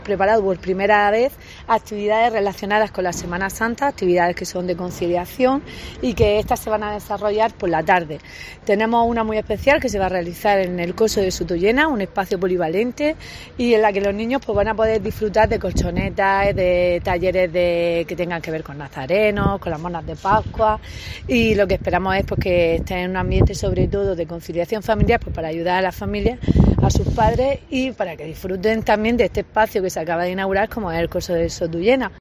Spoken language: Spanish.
Preparado por primera vez actividades relacionadas con la Semana Santa, actividades que son de conciliación y que estas se van a desarrollar por la tarde. Tenemos una muy especial que se va a realizar en el Coso de Sotollena, un espacio polivalente y en la que los niños pues van a poder disfrutar de colchonetas, de talleres que tengan que ver con nazarenos, con las monas de Pascua, y lo que esperamos es pues que estén en un ambiente sobre todo de conciliación familiar, pues para ayudar a las familias, a sus padres y para que disfruten también de este espacio que se acaba de inaugurar como es el Coso de Sotollena.